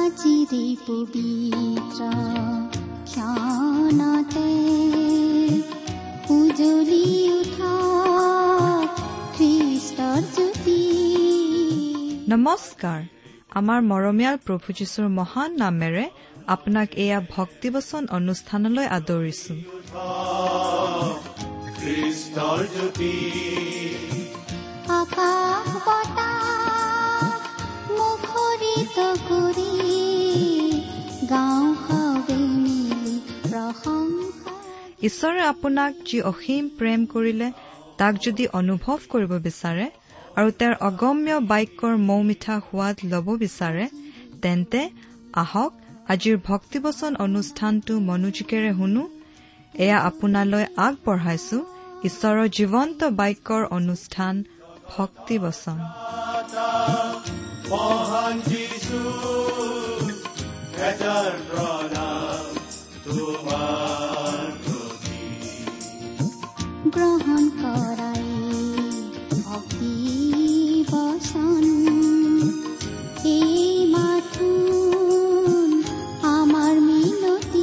আজিৰে পবিত্ৰ ক্ষণতে উজ্বলি উঠা খ্ৰীষ্টৰ জ্যোতি। নমস্কাৰ। আমাৰ মৰমীয়াল প্ৰভু যীশুৰ মহান নামেৰে আপোনাক এয়া ভক্তিবচন অনুষ্ঠানলৈ আদৰিছো। আকাশ বতাহ মুখৰিত কৰি গাঁও হাৱে মিলি প্ৰশংসা। ঈশ্বৰে আপোনাক যি অসীম প্ৰেম কৰিলে তাক যদি অনুভৱ কৰিব বিচাৰে আৰু তেওঁৰ অগম্য বাক্যৰ মৌ মিঠা সোৱাদ ল'ব বিচাৰে, তেন্তে আহক আজিৰ ভক্তিবচন অনুষ্ঠানটো মনোযোগেৰে শুনো। এয়া আপোনালৈ আগবঢ়াইছো ঈশ্বৰৰ জীৱন্ত বাক্যৰ অনুষ্ঠান ভক্তিবচন। গ্ৰহণ কৰাই ভক্তি বচন, এই মাথো আমাৰ মিনতি।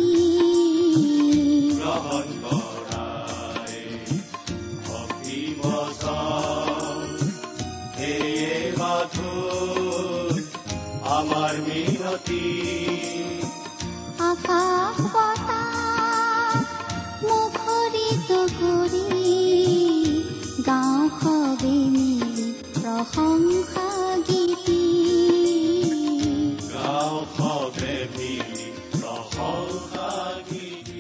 গ্ৰহণ কৰাই ভক্তি বচন, এই মাথো আমাৰ মিনতি। আকাশ বতাহ মুখৰিত কৰি গাঁও হাৱে মিলি প্ৰশংসা গীতি। গাঁও হাৱে মিলি প্ৰশংসা গীতি।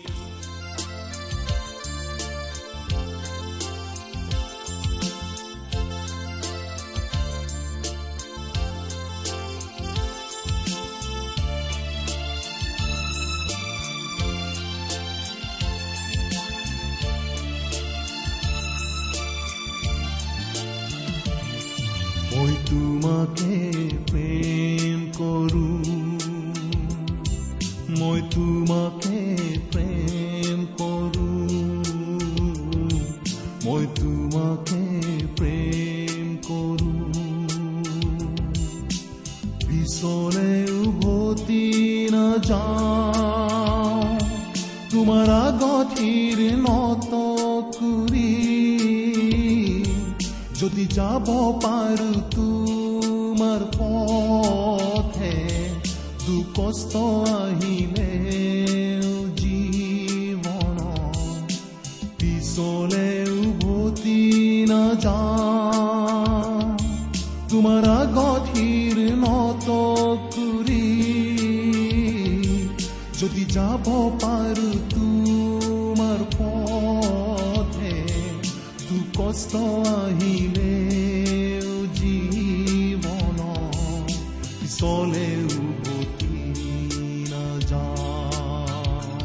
মই তোমাকে প্ৰেম কৰো, মই তোমাকে প্ৰেম কৰো, মই তোমাকে প্ৰেম কৰো। পিছলে উভতি নাযাওঁ, তোমাৰ আগঠিৰ নত কৰি যদি যাব পাৰো তোমাৰ পথে, দুখ কষ্ট আহিলে জীৱন পিছলে উভতি নাযাওঁ, তোমাৰ আগঠিৰ নত কৰি যদি যাব পাৰো তোমাৰ পথে, দুখ কষ্ট আহিলে জীৱন পিছলে উভতি নাযাওঁ।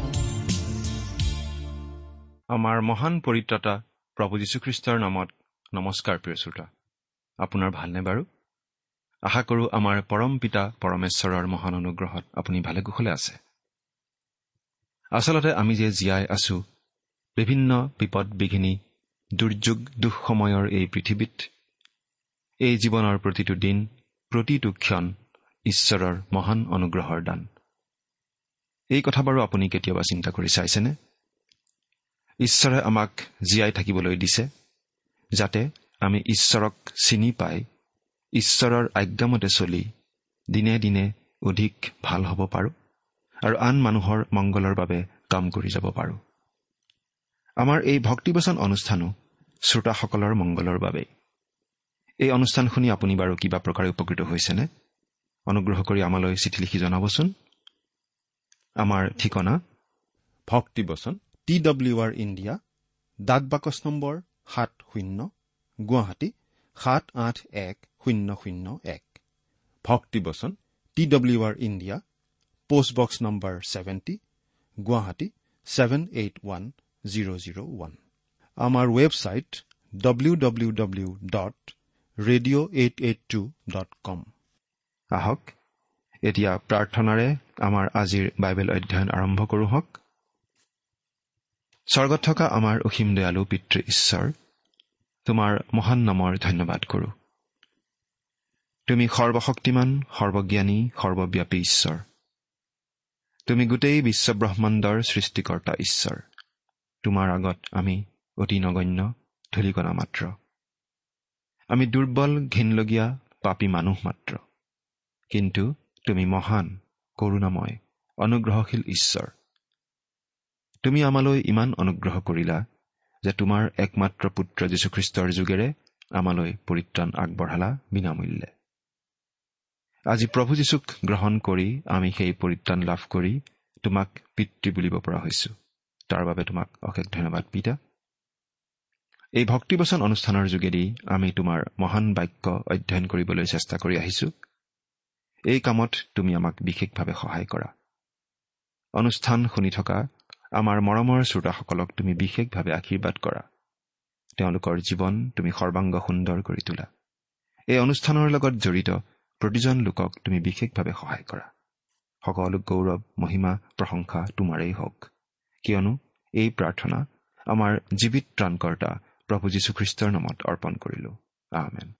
আমাৰ মহান পৰিত্ৰাতা প্ৰভু যীশুখ্ৰীষ্টৰ নামত নমস্কাৰ। প্ৰিয় শ্ৰোতা, আপোনাৰ ভালনে বাৰু? আশা কৰোঁ আমাৰ পৰম পিতা পৰমেশ্বৰৰ মহান অনুগ্ৰহত আপুনি ভালে কুশলে আছে। আচলতে আমি যে জীয়াই আছো বিভিন্ন বিপদ বিঘিনি দুৰ্যোগ দুখ সময়ৰ এই পৃথিৱীত, এই জীৱনৰ প্ৰতিটো দিন প্ৰতিটো ক্ষণ ঈশ্বৰৰ মহান অনুগ্ৰহৰ দান। এই কথা বাৰু আপুনি কেতিয়াবা চিন্তা কৰি চাইছেনে? ঈশ্বৰে আমাক জীয়াই থাকিবলৈ দিছে যাতে আমি ঈশ্বৰক চিনি পাই ঈশ্বৰৰ আজ্ঞামতে চলি দিনে দিনে অধিক ভাল হ'ব পাৰোঁ আৰু আন মানুহৰ মংগলৰ বাবে কাম কৰি যাব পাৰোঁ। আমাৰ এই ভক্তিবচন অনুষ্ঠানো শ্ৰোতাসকলৰ মংগলৰ বাবে। এই অনুষ্ঠান শুনি আপুনি বাৰু কিবা প্ৰকাৰে উপকৃত হৈছেনে? অনুগ্ৰহ কৰি আমালৈ চিঠি লিখি জনাবচোন। আমাৰ ঠিকনা ভক্তিবচন TWR ইণ্ডিয়া, ডাক বাকচ নম্বৰ 70, গুৱাহাটী 7810001। ভক্তিবচন TWR India, postbox number 70, Guwahati 781001। আমাৰ ৱেবছাইট www.radio882.com। আহক এতিয়া প্ৰাৰ্থনাৰে আমাৰ আজিৰ বাইবেল অধ্যয়ন আৰম্ভ কৰোঁ হওক। স্বৰ্গত থকা আমাৰ অসীম দয়ালু পিতৃ ঈশ্বৰ, তোমাৰ মহান নামৰ ধন্যবাদ কৰোঁ। তুমি সৰ্বশক্তিমান, সৰ্বজ্ঞানী, সৰ্বব্যাপী ঈশ্বৰ। তুমি গোটেই বিশ্বব্ৰহ্মাণ্ডৰ সৃষ্টিকৰ্তা ঈশ্বৰ। তোমাৰ আগত আমি অতি নগণ্য, ধূলিকণা মাত্ৰ। আমি দুৰ্বল, ঘিনলগীয়া, পাপী মানুহ মাত্ৰ। কিন্তু তুমি মহান, কৰুণাময়, অনুগ্ৰহশীল ঈশ্বৰ। তুমি আমালৈ ইমান অনুগ্ৰহ কৰিলা যে তোমাৰ একমাত্ৰ পুত্ৰ যীশুখ্ৰীষ্টৰ যোগেৰে আমালৈ পৰিত্ৰাণ আগবঢ়ালা বিনামূল্যে। আজি প্ৰভু যীশুক গ্ৰহণ কৰি আমি সেই পৰিত্ৰাণ লাভ কৰি তোমাক পিতৃ বুলিব পৰা হৈছো। তাৰ বাবে তোমাক অশেষ ধন্যবাদ পিতা। এই ভক্তিবচন অনুষ্ঠানৰ যোগেদি আমি তোমাৰ মহান বাক্য অধ্যয়ন কৰিবলৈ চেষ্টা কৰি আহিছো। এই কামত তুমি আমাক বিশেষভাৱে সহায় কৰা। অনুষ্ঠান শুনি থকা আমাৰ মৰমৰ শ্ৰোতাসকলক তুমি বিশেষভাৱে আশীৰ্বাদ কৰা। তেওঁলোকৰ জীৱন তুমি সৰ্বাংগ সুন্দৰ কৰি তোলা। এই অনুষ্ঠানৰ লগত জড়িত প্ৰতিজন লোকক তুমি বিশেষভাৱে সহায় কৰা। সকলো গৌৰৱ, মহিমা, প্ৰশংসা তোমাৰেই হওক, কিয়নো এই প্ৰাৰ্থনা আমাৰ জীৱিত ত্ৰাণকৰ্তা প্ৰভু যীশুখ্ৰীষ্টৰ নামত অৰ্পণ কৰিলো। আমেন।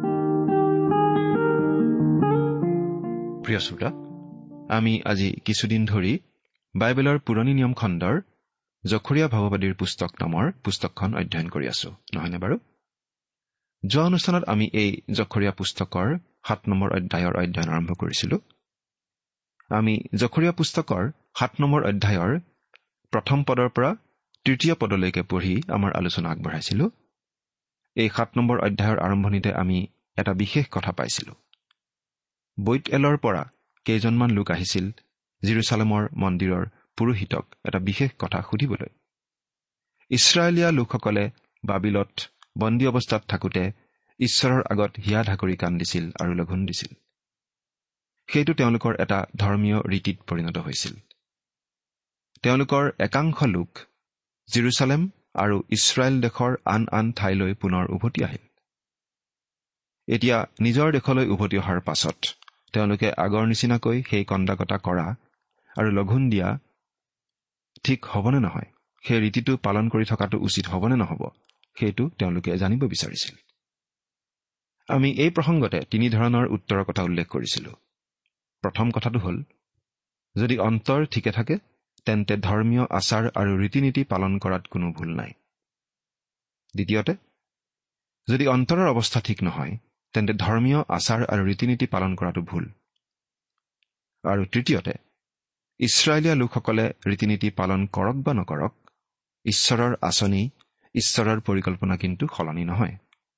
প্ৰিয় শ্ৰোতা, আমি আজি কিছুদিন ধৰি বাইবেলৰ পুৰণি নিয়ম খণ্ডৰ জখৰীয়া ভাৱবাদীৰ পুস্তক নামৰ পুস্তকখন অধ্যয়ন কৰি আছো, নহয়নে বাৰু? যোৱা অনুষ্ঠানত আমি এই জখৰীয়া পুস্তকৰ 7 নম্বৰ অধ্যায়ৰ অধ্যয়ন আৰম্ভ কৰিছিলো। আমি জখৰীয়া পুস্তকৰ 7 নম্বৰ অধ্যায়ৰ প্ৰথম পদৰ পৰা 3 পদলৈকে পঢ়ি আমাৰ আলোচনা আগবঢ়াইছিলো। এই 7 নম্বৰ অধ্যায়ৰ আৰম্ভণিতে আমি এটা বিশেষ কথা পাইছিলো। বৈত-এলৰ পৰা কেইজনমান লোক আহিছিল জেৰুজালেমৰ মন্দিৰৰ পুৰোহিতক এটা বিশেষ কথা সুধিবলৈ। ইছৰাইলীয়া লোকসকলে বাবিলত বন্দী অৱস্থাত থাকোঁতে ঈশ্বৰৰ আগত হিয়া ঢাকৰি কান্দিছিল আৰু লঘোণ দিছিল। সেইটো তেওঁলোকৰ এটা ধৰ্মীয় ৰীতিত পৰিণত হৈছিল। তেওঁলোকৰ একাংশ লোক জেৰুজালেম আৰু ইছৰাইল দেশৰ আন আন ঠাইলৈ পুনৰ উভতি আহিল। এতিয়া নিজৰ দেশলৈ উভতি অহাৰ পাছত তেওঁলোকে আগৰ নিচিনাকৈ সেই কন্দাকটা কৰা আৰু লঘোণ দিয়া ঠিক হ'বনে নহয়, সেই ৰীতিটো পালন কৰি থকাটো উচিত হ'বনে নহ'ব, সেইটো তেওঁলোকে জানিব বিচাৰিছিল। আমি এই প্ৰসংগতে 3 ধৰণৰ উত্তৰৰ কথা উল্লেখ কৰিছিলো। প্ৰথম কথাটো হ'ল, যদি অন্তৰ ঠিকে থাকে তেন্তে ধৰ্মীয় আচাৰ আৰু ৰীতি নীতি পালন কৰাত কোনো ভুল নাই। দ্বিতীয়তে, যদি অন্তৰৰ অৱস্থা ঠিক নহয় তেন্তে ধৰ্মীয় আচাৰ আৰু ৰীতি নীতি পালন কৰাটো ভুল। আৰু তৃতীয়তে, ইছৰাইলীয়া লোকসকলে ৰীতি নীতি পালন কৰক বা নকৰক, ঈশ্বৰৰ আঁচনি, ঈশ্বৰৰ পৰিকল্পনা কিন্তু সলনি নহয়।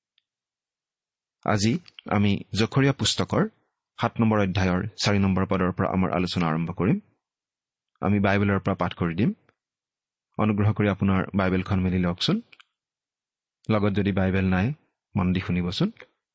আজি আমি জখৰীয়া পুস্তকৰ 7 নম্বৰ অধ্যায়ৰ 4 নম্বৰ পদৰ পৰা আমাৰ আলোচনা আৰম্ভ কৰিম। আমি বাইবেলৰ পৰা পাঠ কৰি দিম। অনুগ্ৰহ কৰি আপোনাৰ বাইবেলখন মেলি লওকচোন। লগত যদি বাইবেল নাই মন দি শুনিবচোন।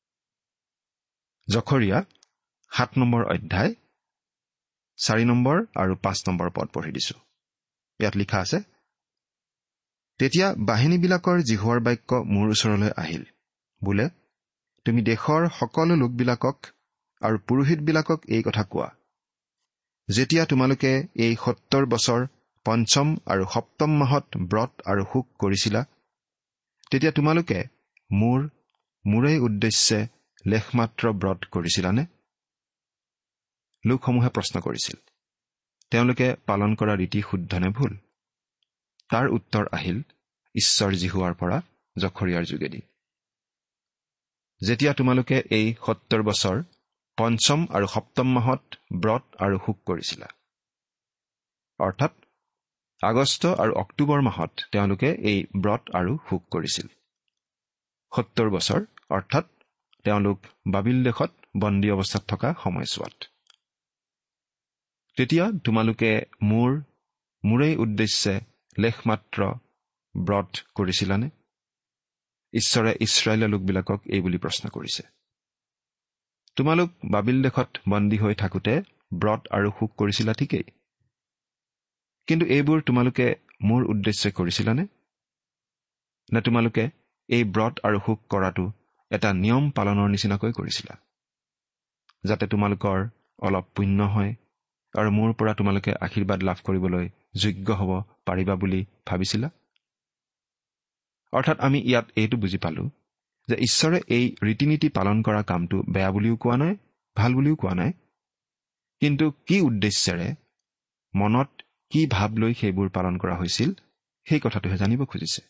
জখৰীয়া 7 নম্বৰ অধ্যায় 4 নম্বৰ আৰু 5 নম্বৰ পদ পঢ়ি দিছো। ইয়াত লিখা আছে, তেতিয়া বাহিনীবিলাকৰ জিহুৱাৰ বাক্য মোৰ ওচৰলৈ আহিল, বোলে, তুমি দেশৰ সকলো লোকবিলাকক আৰু পুৰোহিতবিলাকক এই কথা কোৱা, যেতিয়া তোমালোকে এই 70 বছৰ 5ম আৰু 7ম মাহত ব্ৰত আৰু শোক কৰিছিলা, তেতিয়া তোমালোকে মোৰেই উদ্দেশ্যে লেখমাত্ৰ ব্ৰত কৰিছিলানে? লোকসমূহে প্ৰশ্ন কৰিছিল, তেওঁলোকে পালন কৰা ৰীতি শুদ্ধ নে ভুল? তাৰ উত্তৰ আহিল ঈশ্বৰ জিহুৱাৰ পৰা জখৰীয়াৰ যোগেদি। যেতিয়া তোমালোকে এই 70 বছৰ 5ম আৰু 7ম মাহত ব্ৰত আৰু শোক কৰিছিলা, অৰ্থাৎ আগষ্ট আৰু অক্টোবৰ মাহত তেওঁলোকে এই ব্ৰত আৰু শোক কৰিছিল। 70 বছৰ অৰ্থাৎ তেওঁলোক বাবিল দেশত বন্দী অৱস্থাত থকা সময়ছোৱাত। তেতিয়া তোমালোকে মোৰেই উদ্দেশ্যে লেখমাত্ৰ ব্ৰত কৰিছিলানে? ঈশ্বৰে ইছৰাইলৰ লোকবিলাকক এই বুলি প্ৰশ্ন কৰিছে। তোমালোক বাবিল দেশত বন্দী হৈ থাকোঁতে ব্ৰত আৰু শোক কৰিছিলা ঠিকেই, কিন্তু এইবোৰ তোমালোকে মোৰ উদ্দেশ্যে কৰিছিলানে? নে তোমালোকে এই ব্ৰত আৰু শোক কৰাটো এটা নিয়ম পালনৰ নিচিনাকৈ কৰিছিলা, যাতে তোমালোকৰ অলপ পুণ্য হয় আৰু মোৰ পৰা তোমালোকে আশীৰ্বাদ লাভ কৰিবলৈ যোগ্য হ'ব পাৰিবা বুলি ভাবিছিলা? অৰ্থাৎ আমি ইয়াত এইটো বুজি পালো যে ঈশ্বৰে এই ৰীতি নীতি পালন কৰা কামটো বেয়া বুলিও কোৱা নাই, ভাল বুলিও কোৱা নাই, কিন্তু কি উদ্দেশ্যেৰে, মনত কি ভাৱ লৈ সেইবোৰ পালন কৰা হৈছিল সেই কথাটোহে জানিব খুজিছে।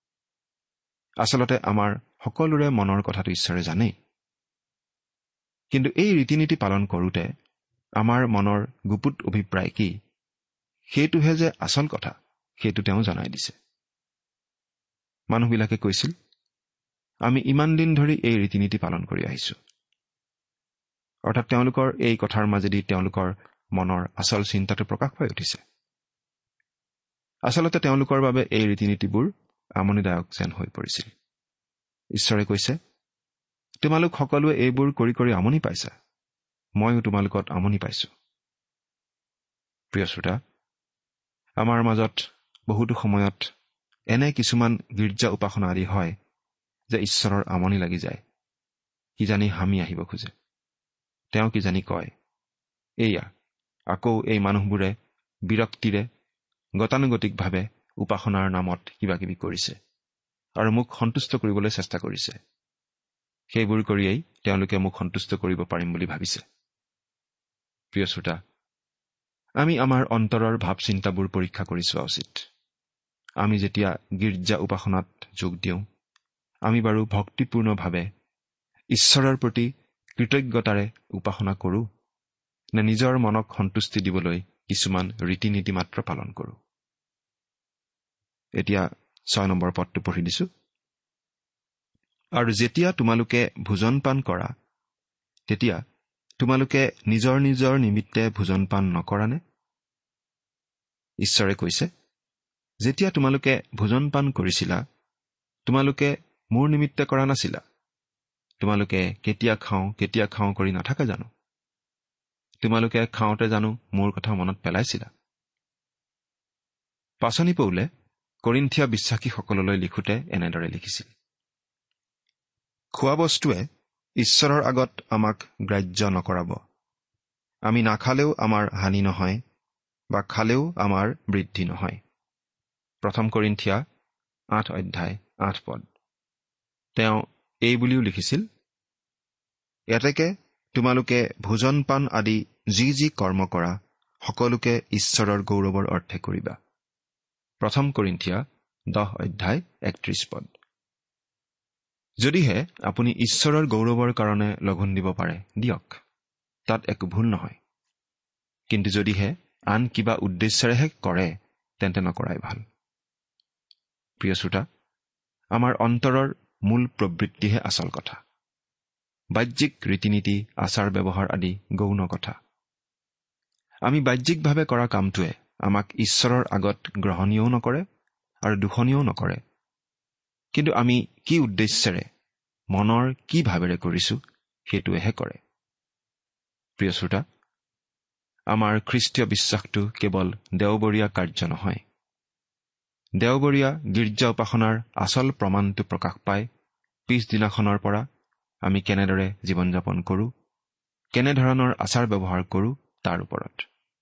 আচলতে আমাৰ সকলোৰে মনৰ কথাটো ঈশ্বৰে জানেই, কিন্তু এই ৰীতি নীতি পালন কৰোঁতে আমাৰ মনৰ গুপুত অভিপ্ৰায় কি সেইটোহে যে আচল কথা, সেইটো তেওঁ জনাই দিছে। মানুহবিলাকে কৈছিল, আমি ইমান দিন ধৰি এই ৰীতি নীতি পালন কৰি আহিছো। অৰ্থাৎ তেওঁলোকৰ এই কথাৰ মাজেদি তেওঁলোকৰ মনৰ আচল চিন্তাটো প্ৰকাশ পাই উঠিছে। আচলতে তেওঁলোকৰ বাবে এই ৰীতি নীতিবোৰ আমনিদায়ক যেন হৈ পৰিছিল। ঈশ্বৰে কৈছে, তোমালোক সকলোৱে এইবোৰ কৰি কৰি আমনি পাইছা, মইও তোমালোকত আমনি পাইছো। প্ৰিয় শ্ৰোতা, আমাৰ মাজত বহুতো সময়ত এনে কিছুমান গীৰ্জা উপাসনা আদি হয় যে ঈশ্বৰৰ আমনি লাগি যায়, কিজানি হামি আহিব খোজে। তেওঁ কিজানি কয়, এয়া আকৌ এই মানুহবোৰে বিৰক্তিৰে গতানুগতিকভাৱে উপাসনাৰ নামত কিবা কিবি কৰিছে আৰু মোক সন্তুষ্ট কৰিবলৈ চেষ্টা কৰিছে। সেইবোৰ কৰিয়েই তেওঁলোকে মোক সন্তুষ্ট কৰিব পাৰিম বুলি ভাবিছে। প্ৰিয় শ্ৰোতা, আমি আমাৰ অন্তৰৰ ভাৱ চিন্তাবোৰ পৰীক্ষা কৰি চোৱা উচিত। আমি যেতিয়া গীৰ্জা উপাসনাত যোগ দিওঁ, আমি বাৰু ভক্তিপূৰ্ণভাৱে ঈশ্বৰৰ প্ৰতি কৃতজ্ঞতাৰে উপাসনা কৰোঁ নে নিজৰ মনক সন্তুষ্টি দিবলৈ কিছুমান ৰীতি নীতি মাত্ৰ পালন কৰোঁ? এতিয়া 6 নম্বৰ পদটো পঢ়ি দিছো। আৰু যেতিয়া তোমালোকে ভোজন পান কৰা, তেতিয়া তোমালোকে নিজৰ নিজৰ নিমিত্তে ভোজন পান নকৰা নে? ঈশ্বৰে কৈছে, যেতিয়া তোমালোকে ভোজন পান কৰিছিলা, তোমালোকে মোৰ নিমিত্তে কৰা নাছিলা। তোমালোকে কেতিয়া খাওঁ কৰি নাথাকা জানো? তোমালোকে খাওঁতে জানো মোৰ কথা মনত পেলাইছিলা? পাচনি পৌলে কৰিন্থিয়া বিশ্বাসীসকললৈ লিখোঁতে এনেদৰে লিখিছিল, খোৱা বস্তুৱে ঈশ্বৰৰ আগত আমাক গ্ৰাহ্য নকৰাব। আমি নাখালেও আমাৰ হানি নহয় বা খালেও আমাৰ বৃদ্ধি নহয়। 1 কৰিন্থিয়া 8:8 তেওঁ এই বুলিও লিখিছিল, এতেকে তোমালোকে ভোজন পান আদি যি যি কৰ্ম কৰা সকলোকে ঈশ্বৰৰ গৌৰৱৰ অৰ্থে কৰিবা। 1 কৰিন্থিয়া 10:31 যদিহে আপুনি ঈশ্বৰৰ গৌৰৱৰ কাৰণে লঘোণ দিব পাৰে, দিয়ক, তাত একো ভুল নহয়। কিন্তু যদিহে আন কিবা উদ্দেশ্যেৰেহে কৰে, তেন্তে নকৰাই ভাল। প্ৰিয় শ্ৰোতা, আমাৰ অন্তৰৰ মূল প্ৰবৃত্তিহে আচল কথা। বাহ্যিক ৰীতি নীতি, আচাৰ ব্যৱহাৰ আদি গৌণ কথা। আমি বাহ্যিকভাৱে কৰা কামটোৱে আমাক ঈশ্বৰৰ আগত গ্ৰহণীয়ও নকৰে আৰু দূষণীয়ও নকৰে। কিন্তু আমি কি উদ্দেশ্যেৰে, মনৰ কি ভাৱেৰে কৰিছো সেইটোৱেহে কৰে। প্ৰিয় শ্ৰোতা, আমাৰ খ্ৰীষ্টীয় বিশ্বাসটো কেৱল দেওবৰীয়া কাৰ্য নহয়। দেওবৰীয়া গীৰ্জা উপাসনাৰ আচল প্ৰমাণটো প্ৰকাশ পায় পিছদিনাখনৰ পৰা আমি কেনেদৰে জীৱন যাপন কৰোঁ, কেনেধৰণৰ আচাৰ ব্যৱহাৰ কৰোঁ তাৰ ওপৰত।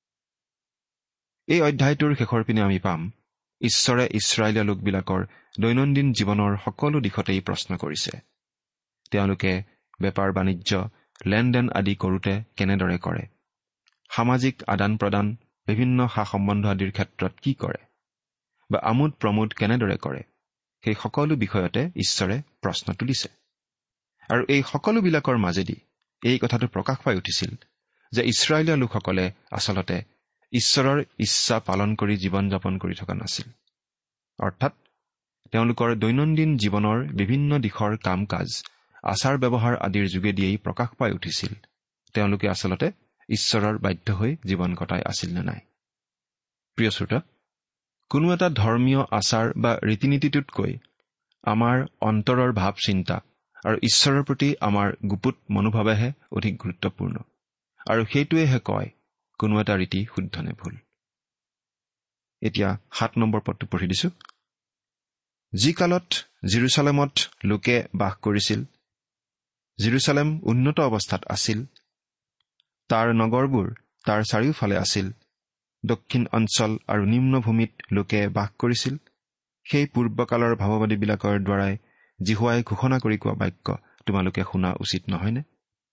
এই অধ্যায়টোৰ শেষৰ পিনে আমি পাম, ঈশ্বৰে ইছৰাইলীয়া লোকবিলাকৰ দৈনন্দিন জীৱনৰ সকলো দিশতেই প্ৰশ্ন কৰিছে। তেওঁলোকে বেপাৰ বাণিজ্য, লেনদেন আদি কৰোঁতে কেনেদৰে কৰে, সামাজিক আদান প্ৰদান, বিভিন্ন সা সম্বন্ধ আদিৰ ক্ষেত্ৰত কি কৰে বা আমোদ প্ৰমোদ কেনেদৰে কৰে, সেই সকলো বিষয়তে ঈশ্বৰে প্ৰশ্ন তুলিছে। আৰু এই সকলোবিলাকৰ মাজেদি এই কথাটো প্ৰকাশ পাই উঠিছিল যে ইছৰাইলীয়া লোকসকলে আচলতে ঈশ্বৰৰ ইচ্ছা পালন কৰি জীৱন যাপন কৰি থকা নাছিল। অৰ্থাৎ তেওঁলোকৰ দৈনন্দিন জীৱনৰ বিভিন্ন দিশৰ কাম কাজ, আচাৰ ব্যৱহাৰ আদিৰ যোগেদিয়েই প্ৰকাশ পাই উঠিছিল তেওঁলোকে আচলতে ঈশ্বৰৰ বাধ্য হৈ জীৱন কটাই আছিল নে নাই। প্ৰিয় শ্ৰোতা, কোনো এটা ধৰ্মীয় আচাৰ বা ৰীতি নীতিটোতকৈ আমাৰ অন্তৰৰ ভাৱ চিন্তা আৰু ঈশ্বৰৰ প্ৰতি আমাৰ গুপুত মনোভাৱেহে অধিক গুৰুত্বপূৰ্ণ। আৰু সেইটোৱেহে কয় কোনো এটা ৰীতি শুদ্ধ নে ভুল। এতিয়া 7 নম্বৰ পদটো পঢ়ি দিছো। যি কালত জেৰুচালেমত লোকে বাস কৰিছিল, জেৰুচালেম উন্নত অৱস্থাত আছিল, তাৰ নগৰবোৰ তাৰ চাৰিওফালে আছিল, দক্ষিণ অঞ্চল আৰু নিম্নভূমিত লোকে বাস কৰিছিল, সেই পূৰ্বকালৰ ভাৱবাদীবিলাকৰ দ্বাৰাই জিহুৱাই ঘোষণা কৰি কোৱা বাক্য তোমালোকে শুনা উচিত নহয়নে?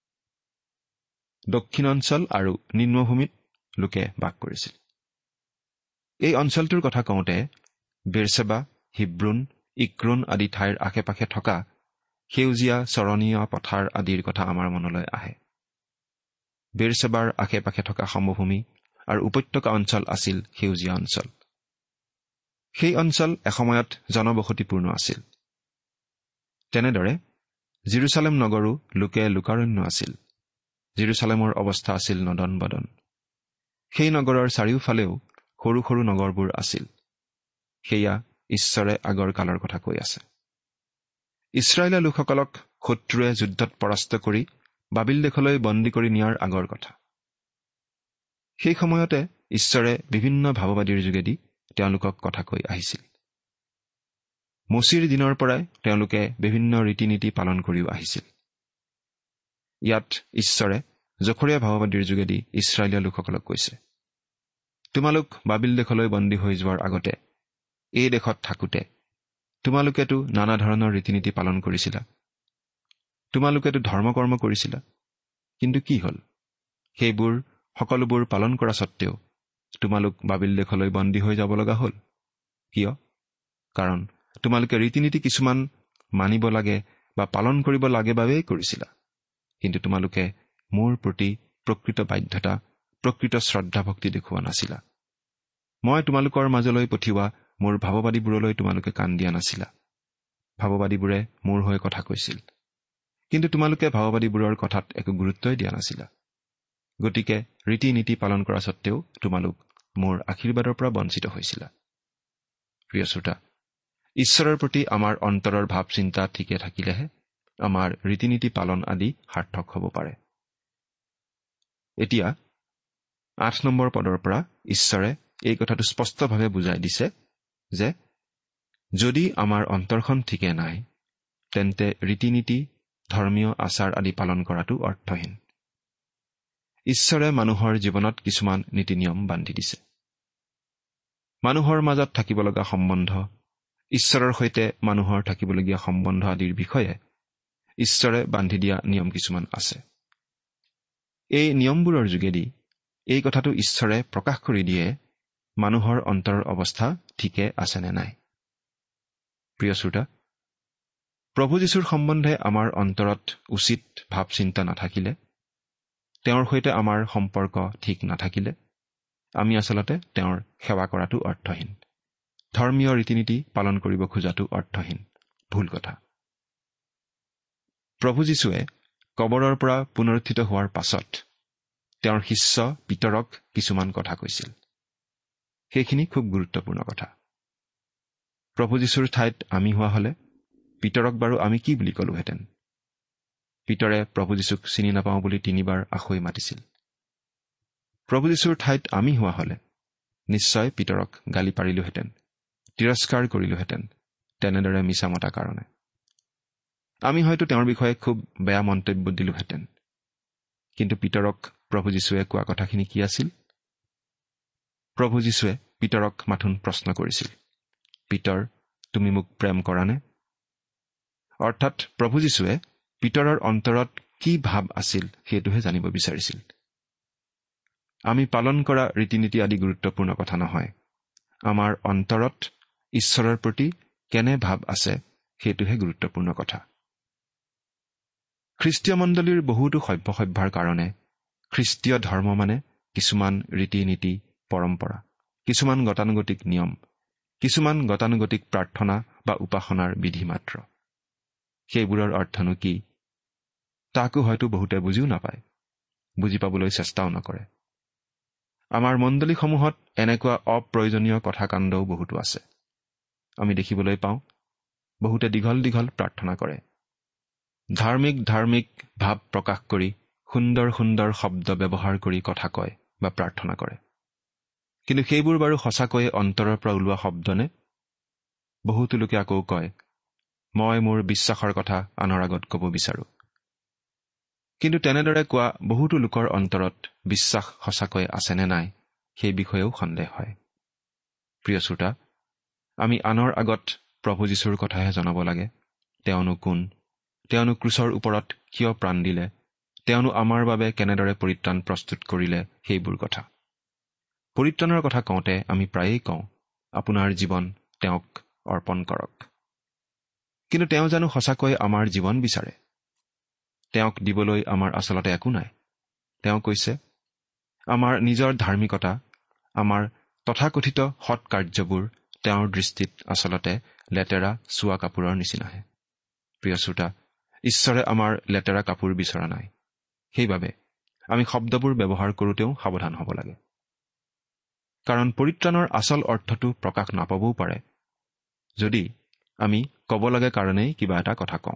দক্ষিণ অঞ্চল আৰু নিম্নভূমিত লোকে বাস কৰিছিল। এই অঞ্চলটোৰ কথা কওঁতে বেৰছেবা, হিব্ৰুন, ইক্ৰুন আদি ঠাইৰ আশে পাশে থকা সেউজীয়া চৰণীয় পথাৰ আদিৰ কথা আমাৰ মনলৈ আহে। বেৰছেবাৰ আশে পাশে থকা সমভূমি আৰু উপত্যকা অঞ্চল আছিল সেউজীয়া অঞ্চল। সেই অঞ্চল এসময়ত জনবসতিপূৰ্ণ আছিল। তেনেদৰে জেৰুচালেম নগৰো লোকে লোকাৰণ্য আছিল। জেৰুচালেমৰ অৱস্থা আছিল নদন বদন। সেই নগৰৰ চাৰিওফালেও সৰু সৰু নগৰবোৰ আছিল। সেয়া ঈশ্বৰে আগৰ কালৰ কথা কৈ আছে। ইছৰাইলৰ লোকসকলক শত্ৰুৱে যুদ্ধত পৰাস্ত কৰি বাবিল দেশলৈ বন্দী কৰি নিয়াৰ আগৰ কথা। সেই সময়তে ঈশ্বৰে বিভিন্ন ভাৱবাদীৰ যোগেদি তেওঁলোকক কথা কৈ আহিছিল। মচিৰ দিনৰ পৰাই তেওঁলোকে বিভিন্ন ৰীতি নীতি পালন কৰিও আহিছিল। ইয়াত ঈশ্বৰে জখৰীয়া ভাৱবাদীৰ যোগেদি ইছৰাইলীয় লোকসকলক কৈছে, তোমালোক বাবিল দেশলৈ বন্দী হৈ যোৱাৰ আগতে এই দেশত থাকোঁতে তোমালোকেতো নানা ধৰণৰ ৰীতি নীতি পালন কৰিছিলা, তোমালোকেতো ধৰ্মকৰ্ম কৰিছিলা। কিন্তু কি হ'ল? সেইবোৰ সকলোবোৰ পালন কৰা সত্ত্বেও তোমালোক বাবিল দেশলৈ বন্দী হৈ যাব লগা হ'ল। কিয়? কাৰণ তোমালোকে ৰীতি নীতি কিছুমান মানিব লাগে বা পালন কৰিব লাগে বাবেই কৰিছিলা। কিন্তু তোমালোকে মোৰ প্ৰতি প্ৰকৃত বাধ্যতা, প্ৰকৃত শ্ৰদ্ধা ভক্তি দেখুওৱা নাছিলা। মই তোমালোকৰ মাজলৈ পঠিওৱা মোৰ ভাৱবাদীবোৰলৈ তোমালোকে কাণ দিয়া নাছিলা। ভাৱবাদীবোৰে মোৰ হৈ কথা কৈছিল, কিন্তু তোমালোকে ভাৱবাদীবোৰৰ কথাত একো গুৰুত্বই দিয়া নাছিলা। গতিকে ৰীতি নীতি পালন কৰা সত্ত্বেও তোমালোক মোৰ আশীৰ্বাদৰ পৰা বঞ্চিত হৈছিলা। প্ৰিয় শ্ৰোতা, ঈশ্বৰৰ প্ৰতি আমাৰ অন্তৰৰ ভাৱ চিন্তা ঠিকে থাকিলেহে আমাৰ ৰীতি নীতি পালন আদি সাৰ্থক হ'ব পাৰে। এতিয়া 8 নম্বৰ পদৰ পৰা ঈশ্বৰে এই কথাটো স্পষ্টভাৱে বুজাই দিছে যে যদি আমাৰ অন্তৰখন ঠিকে নাই, তেন্তে ৰীতি নীতি, ধৰ্মীয় আচাৰ আদি পালন কৰাটো অৰ্থহীন। ঈশ্বৰে মানুহৰ জীৱনত কিছুমান নীতি নিয়ম বান্ধি দিছে। মানুহৰ মাজত থাকিব লগা সম্বন্ধ, ঈশ্বৰৰ সৈতে মানুহৰ থাকিবলগীয়া সম্বন্ধ আদিৰ বিষয়ে ঈশ্বৰে বান্ধি দিয়া নিয়ম কিছুমান আছে। এই নিয়মবোৰৰ যোগেদি এই কথাটো ঈশ্বৰে প্ৰকাশ কৰি দিয়ে মানুহৰ অন্তৰৰ অৱস্থা ঠিকে আছে নে নাই। প্ৰিয় শ্ৰোতা, প্ৰভু যীশুৰ সম্বন্ধে আমাৰ অন্তৰত উচিত ভাৱ চিন্তা নাথাকিলে, তেওঁৰ সৈতে আমাৰ সম্পৰ্ক ঠিক নাথাকিলে আমি আচলতে তেওঁৰ সেৱা কৰাটো অৰ্থহীন, ধৰ্মীয় ৰীতি নীতি পালন কৰিব খোজাটো অৰ্থহীন, ভুল কথা। প্ৰভু যীশুৱে কবৰৰ পৰা পুনৰুত্থিত হোৱাৰ পাছত তেওঁৰ শিষ্য পিতৰক কিছুমান কথা কৈছিল। সেইখিনি খুব গুৰুত্বপূৰ্ণ কথা। প্ৰভু যীশুৰ ঠাইত আমি হোৱা হলে পিতৰক বাৰু আমি কি বুলি ক'লোহেঁতেন? পিতৰে প্ৰভু যীশুক চিনি নাপাওঁ বুলি 3 বাৰ আখৈ মাতিছিল। প্ৰভু যীশুৰ ঠাইত আমি হোৱা হলে নিশ্চয় পিতৰক গালি পাৰিলোহেঁতেন, তিৰস্কাৰ কৰিলোহেঁতেন, তেনেদৰে মিছা মতা কাৰণে। আমি হয়তো তেওঁৰ বিষয়ে খুব বেয়া মন্তব্য দিলোহেঁতেন। কিন্তু পিতৰক প্ৰভু যীশুৱে কোৱা কথাখিনি কি আছিল? প্ৰভু যীশুৱে পিতৰক মাথোন প্ৰশ্ন কৰিছিল, পিতৰ, তুমি মোক প্ৰেম কৰা নে? অৰ্থাৎ প্ৰভু যীশুৱে পিতৰৰ অন্তৰত কি ভাৱ আছিল সেইটোহে জানিব বিচাৰিছিল। আমি পালন কৰা ৰীতি নীতি আদি গুৰুত্বপূৰ্ণ কথা নহয়, আমাৰ অন্তৰত ঈশ্বৰৰ প্ৰতি কেনে ভাৱ আছে সেইটোহে গুৰুত্বপূৰ্ণ কথা। খ্ৰীষ্টীয় মণ্ডলীৰ বহুতো সভ্যসভ্যাৰ কাৰণে খ্ৰীষ্টীয় ধৰ্ম মানে কিছুমান ৰীতি নীতি, পৰম্পৰা, কিছুমান গতানুগতিক নিয়ম, কিছুমান গতানুগতিক প্ৰাৰ্থনা বা উপাসনাৰ বিধি মাত্ৰ। সেইবোৰৰ অৰ্থনো কি তাকো হয়তো বহুতে বুজিও নাপায়, বুজি পাবলৈ চেষ্টাও নকৰে। আমাৰ মণ্ডলীসমূহত এনেকুৱা অপ্ৰয়োজনীয় কথাকাণ্ডও বহুতো আছে। আমি দেখিবলৈ পাওঁ বহুতে দীঘল দীঘল প্ৰাৰ্থনা কৰে, ধাৰ্মিক ভাৱ প্ৰকাশ কৰি সুন্দৰ সুন্দৰ শব্দ ব্যৱহাৰ কৰি কথা কয় বা প্ৰাৰ্থনা কৰে। কিন্তু সেইবোৰ বাৰু সঁচাকৈয়ে অন্তৰৰ পৰা ওলোৱা শব্দনে? বহুতো লোকে আকৌ কয়, মই মোৰ বিশ্বাসৰ কথা আনৰ আগত ক'ব বিচাৰো। কিন্তু তেনেদৰে কোৱা বহুতো লোকৰ অন্তৰত বিশ্বাস সঁচাকৈ আছে নে নাই সেই বিষয়েও সন্দেহ হয়। প্ৰিয় শ্ৰোতা, আমি আনৰ আগত প্ৰভু যীশুৰ কথাহে জনাব লাগে, তেওঁনো কোন, তেওঁনো ক্ৰুচৰ ওপৰত কিয় প্ৰাণ দিলে, তেওঁনো আমাৰ বাবে কেনেদৰে পৰিত্ৰাণ প্ৰস্তুত কৰিলে, সেইবোৰ কথা। পৰিত্ৰাণৰ কথা কওঁতে আমি প্ৰায়েই কওঁ, আপোনাৰ জীৱন তেওঁক অৰ্পণ কৰক। কিন্তু তেওঁ জানো সঁচাকৈ আমাৰ জীৱন বিচাৰে? তেওঁক দিবলৈ আমাৰ আচলতে একো নাই। তেওঁ কৈছে, আমাৰ নিজৰ ধাৰ্মিকতা, আমাৰ তথাকথিত সৎ কাৰ্যবোৰ তেওঁৰ দৃষ্টিত আচলতে লেতেৰা চোৱা কাপোৰৰ নিচিনাহে। প্ৰিয় শ্ৰোতা, ঈশ্বৰে আমাৰ লেতেৰা কাপোৰ বিচৰা নাই। সেইবাবে আমি শব্দবোৰ ব্যৱহাৰ কৰোঁতেও সাৱধান হ'ব লাগে। কাৰণ পৰিত্ৰাণৰ আচল অৰ্থটো প্ৰকাশ নাপাবও পাৰে যদি আমি ক'ব লাগে কাৰণেই কিবা এটা কথা কওঁ।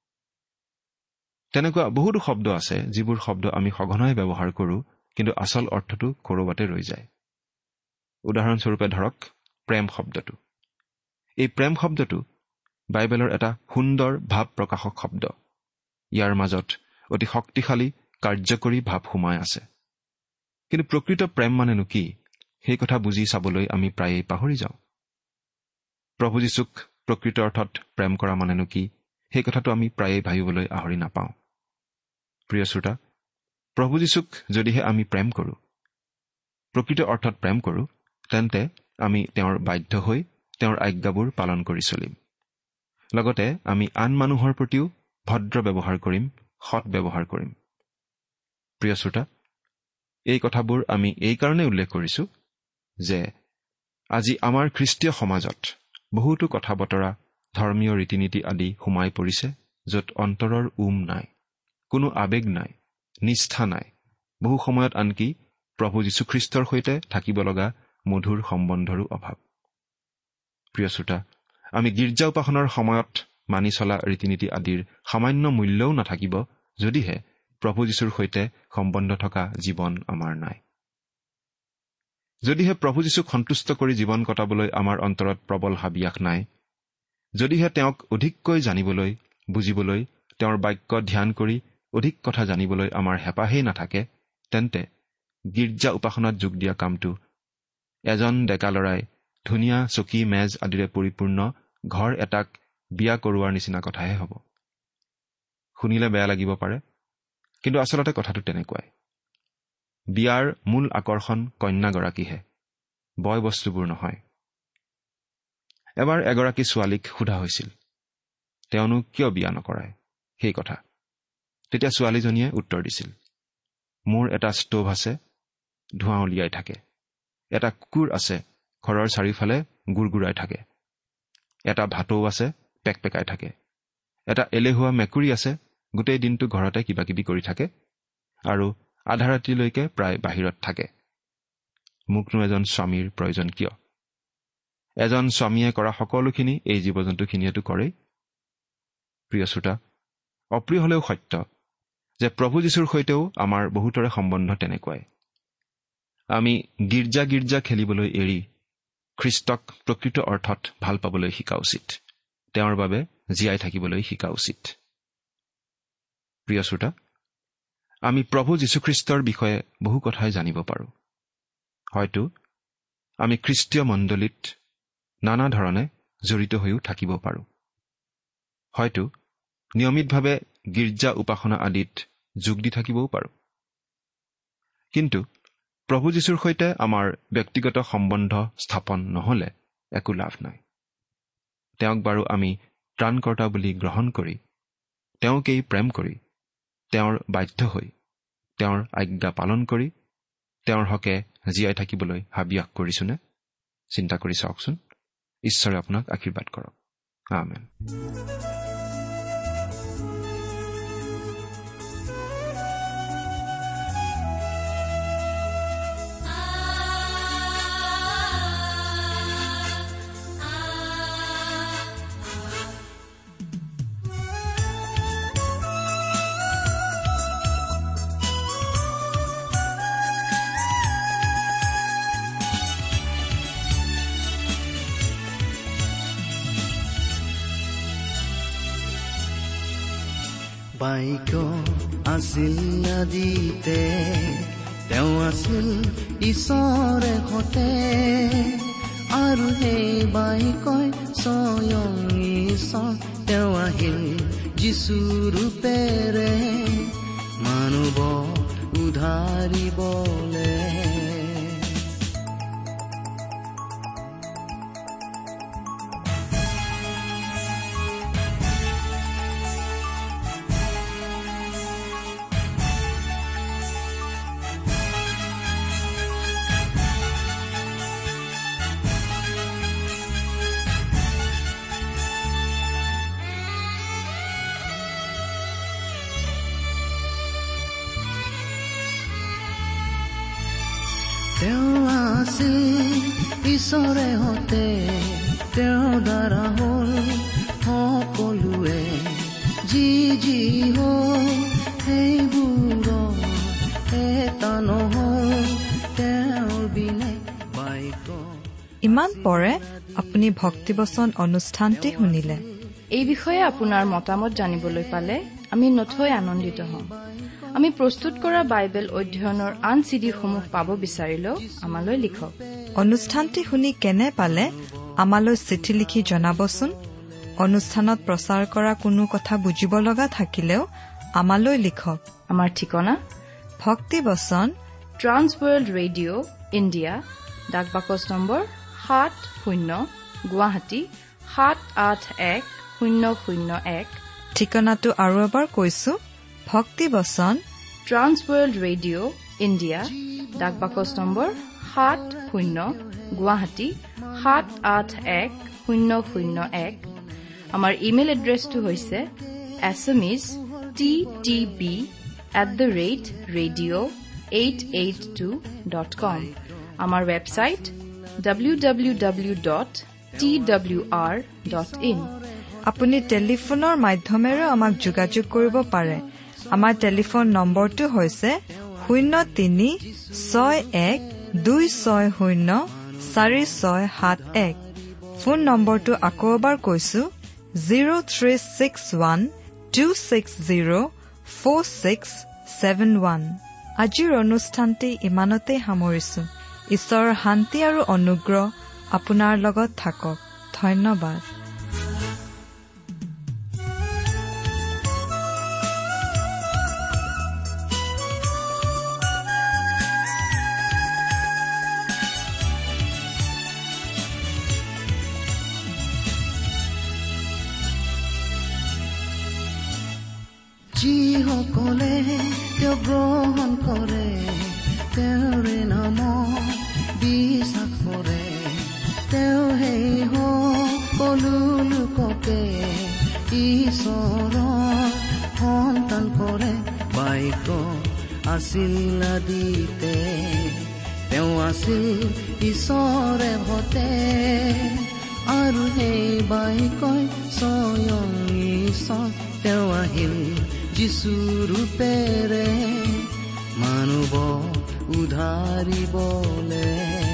তেনেকুৱা বহুতো শব্দ আছে যিবোৰ শব্দ আমি সঘনাই ব্যৱহাৰ কৰোঁ, কিন্তু আচল অৰ্থটো ক'ৰবাতে ৰৈ যায়। উদাহৰণস্বৰূপে ধৰক প্ৰেম শব্দটো। এই প্ৰেম শব্দটো বাইবেলৰ এটা সুন্দৰ ভাৱ প্ৰকাশক শব্দ। ইয়াৰ মাজত অতি শক্তিশালী কাৰ্যকৰী ভাৱ সোমাই আছে। কিন্তু প্ৰকৃত প্ৰেম মানেনো কি, সেই কথা বুজি চাবলৈ আমি প্ৰায়েই পাহৰি যাওঁ। প্ৰভু যীশুক প্ৰকৃত অৰ্থত প্ৰেম কৰা মানেনো কি, সেই কথাটো আমি প্ৰায়েই ভাবিবলৈ আহৰি নাপাওঁ। প্ৰিয় শ্ৰোতা, প্ৰভু যীশুক যদিহে আমি প্ৰেম কৰোঁ, প্ৰকৃত অৰ্থত প্ৰেম কৰোঁ, তেন্তে আমি তেওঁৰ বাধ্য হৈ তেওঁৰ আজ্ঞাবোৰ পালন কৰি চলিম। লগতে আমি আন মানুহৰ প্ৰতিও ভদ্ৰ ব্যৱহাৰ কৰিম, সৎ ব্যৱহাৰ কৰিম। প্ৰিয় শ্ৰোতা, এই কথাবোৰ আমি এই কাৰণে উল্লেখ কৰিছোঁ যে আজি আমাৰ খ্ৰীষ্টীয় সমাজত বহুতো কথা বতৰা, ধৰ্মীয় ৰীতি নীতি আদি সোমাই পৰিছে, য'ত অন্তৰৰ উম নাই, কোনো আৱেগ নাই, নিষ্ঠা নাই, বহু সময়ত আনকি প্ৰভু যীশুখ্ৰীষ্টৰ সৈতে থাকিব লগা মধুৰ সম্বন্ধৰো অভাৱ। প্ৰিয় শ্ৰোতা, আমি গীৰ্জা উপাসনাৰ সময়ত মানি চলা ৰীতি নীতি আদিৰ সামান্য মূল্যও নাথাকিব যদিহে প্ৰভু যীশুৰ সৈতে সম্বন্ধ থকা জীৱন আমাৰ নাই। যদিহে প্ৰভু যীশুক সন্তুষ্ট কৰি জীৱন কটাবলৈ আমাৰ অন্তৰত প্ৰবল হাবিয়াস নাই, যদিহে তেওঁক অধিককৈ জানিবলৈ, বুজিবলৈ, তেওঁৰ বাক্য ধ্যান কৰি অধিক কথা জানিবলৈ আমাৰ হেঁপাহেই নাথাকে, তেন্তে গীৰ্জা উপাসনাত যোগ দিয়া কামটো এজন ডেকা ল'ৰাই ধুনীয়া চকী মেজ আদিৰে পৰিপূৰ্ণ ঘৰ এটাক বিয়া কৰোৱাৰ নিচিনা কথাহে হ'ব। শুনিলে বেয়া লাগিব পাৰে, কিন্তু আচলতে কথাটো তেনেকুৱাই। বিয়াৰ মূল আকৰ্ষণ কন্যাগৰাকীহে, বয় বস্তুবোৰ নহয়। এবাৰ এগৰাকী ছোৱালীক সোধা হৈছিল, তেওঁনো কিয় বিয়া নকৰায় সেই কথা। তেতিয়া ছোৱালীজনীয়ে উত্তৰ দিছিল, মোৰ এটা ষ্টোভ আছে, ধোঁৱা উলিয়াই থাকে। এটা কুকুৰ আছে, ঘৰৰ চাৰিওফালে গুৰগুৰাই থাকে। এটা ভাটৌ আছে, পেকপেকাই থাকে। এটা এলেহুৱা মেকুৰী আছে, গোটেই দিনটো ঘৰতে কিবা কিবি কৰি থাকে আৰু আধা ৰাতিলৈকে প্ৰায় বাহিৰত থাকে। মোকনো এজন স্বামীৰ প্ৰয়োজন কিয়? এজন স্বামীয়ে কৰা সকলোখিনি এই জীৱ জন্তুখিনিয়েতো কৰেই। প্ৰিয় শ্ৰোতা, অপ্ৰিয় হলেও সত্য যে প্ৰভু যীশুৰ সৈতেও আমাৰ বহুতৰে সম্বন্ধ তেনেকুৱাই। আমি গীৰ্জা খেলিবলৈ এৰি খ্ৰীষ্টক প্ৰকৃত অৰ্থত ভাল পাবলৈ শিকা উচিত, তেওঁৰ বাবে জীয়াই থাকিবলৈ শিকা উচিত। প্ৰিয় শ্ৰোতা, আমি প্ৰভু যীশুখ্ৰীষ্টৰ বিষয়ে বহু কথাই জানিব পাৰোঁ। হয়তো আমি খ্ৰীষ্টীয় মণ্ডলীত নানা ধৰণে জড়িত হৈও থাকিব পাৰোঁ। হয়তো নিয়মিতভাৱে গীৰ্জা উপাসনা আদিত যোগ দি থাকিবও পাৰোঁ। কিন্তু প্ৰভু যীশুৰ সৈতে আমাৰ ব্যক্তিগত সম্বন্ধ স্থাপন নহ'লে একো লাভ নাই। তেওঁক বাৰু আমি ত্ৰাণকৰ্তা বুলি গ্ৰহণ কৰি, তেওঁকেই প্ৰেম কৰি, তেওঁৰ বাধ্য হৈ, তেওঁৰ আজ্ঞা পালন কৰি, তেওঁৰ হকে জীয়াই থাকিবলৈ হাবিয়াস কৰিছোনে? চিন্তা কৰি চাওকচোন। ঈশ্বৰে আপোনাক আশীৰ্বাদ কৰক। আমেন। বাইক আছিল আদিতে, তেওঁ আছিল ঈশ্বৰে সতে, আৰু সেই বাইকই স্বয়ং ঈশ্বৰ তেওঁ আহিল যীশু ৰূপেৰে মানৱ উদ্ধাৰিবলে। তেওঁ আছিল ঈশ্বৰে হতে, তেওঁ দ্বাৰা হ'ল সকলোৱে, যি যি হ'ল সেইবোৰৰ এটা নহ'ল তেওঁৰ বিনে বাক্য। ইমান পৰে আপুনি ভক্তিবচন অনুষ্ঠানটি শুনিলে। এই বিষয়ে আপোনাৰ মতামত জানিবলৈ পালে আমি নথৈ আনন্দিত হ'ম। আমি প্ৰস্তুত কৰা বাইবেল অধ্যয়নৰ আন চিডিসমূহ পাব বিচাৰিলেও আমালৈ লিখক। অনুষ্ঠানটি শুনি কেনে পালে আমালৈ চিঠি লিখি জনাবচোন। অনুষ্ঠানত প্ৰচাৰ কৰা কোনো কথা বুজিব লগা থাকিলেও আমালৈ লিখক। আমাৰ ঠিকনা ভক্তিবচন, ট্ৰান্স ৱৰ্ল্ড ৰেডিঅ' ইণ্ডিয়া, ডাক বাকচ নম্বৰ 70, গুৱাহাটী 78101। ঠিকনাটো আৰু এবাৰ কৈছো, ভক্তিবচন, ট্ৰান্স ৱৰ্ল্ড ৰেডিঅ' ইণ্ডিয়া, ডাক বাকচ নম্বৰ 70, গুৱাহাটী 78101। আমাৰ ইমেইল এড্ৰেছটো হৈছে assamese@radio882.com। আমাৰ ৱেবছাইট www.twr.in। আপুনি টেলিফোনৰ মাধ্যমেৰেও আমাক যোগাযোগ কৰিব পাৰে। আমাৰ টেলিফোন নম্বৰটো হৈছে 0361260461। ফোন নম্বৰটো আকৌ এবাৰ কৈছো, 0361260461। আজিৰ অনুষ্ঠানটি ইমানতে সামৰিছো। ঈশ্বৰৰ শান্তি আৰু অনুগ্ৰহ আপোনাৰ লগত থাকক। ধন্যবাদ। যিসকলে তেওঁ গ্ৰহণ কৰে, তেওঁৰে নাম বিশ্বাস কৰে, তেওঁ সেই সকলো লোককে ঈশ্বৰৰ সন্তান কৰে। বাক্য আছিল আদিতে, তেওঁ আছিল ঈশ্বৰে হতে, আৰু সেই বাক্যই স্বয়ং ঈশ্বৰ। তেওঁ আহিল যীশু ৰূপেৰে মানৱ উদ্ধাৰিবলে।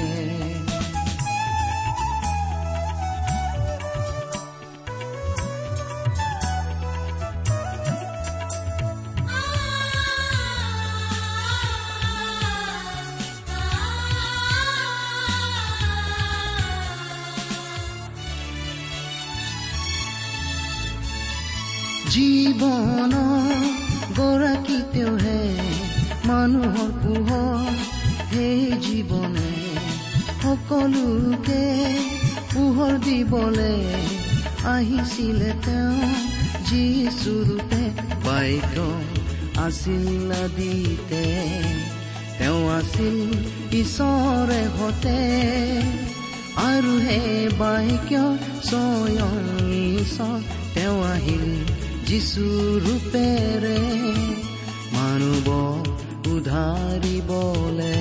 জীৱন গৰাকী তেওঁহে, মানুহৰ পোহৰ সেই জীৱনে, সকলোকে পোহৰ দিবলে আহিছিলে তেওঁ যীশু ৰূপে। বাক্য আছিল আদিতে, তেওঁ আছিল ঈশ্বৰে হতে, আৰু সেই বাক্য স্বয়ং ঈশ্বৰ। তেওঁ আহিল যীশু ৰূপেৰে মানৱ উদ্ধাৰিবলে।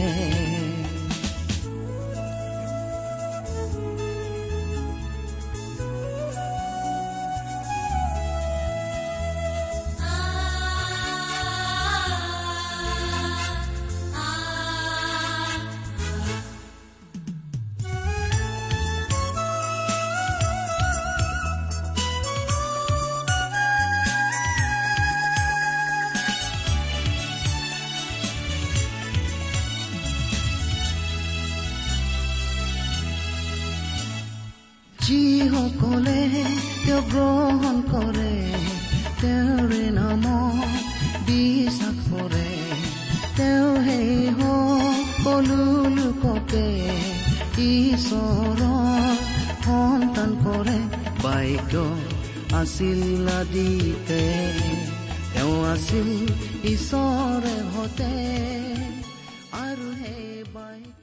যিসকলে তেওঁ গ্ৰহণ কৰে, তেওঁৰে নাম বিশ্বাস কৰে। তেওঁ সেই সকলো লোককে ঈশ্বৰৰ সন্তান কৰে। বাক্য আছিল আদিতে, তেওঁ আছিল ঈশ্বৰে হতে, আৰু সেই বাক্য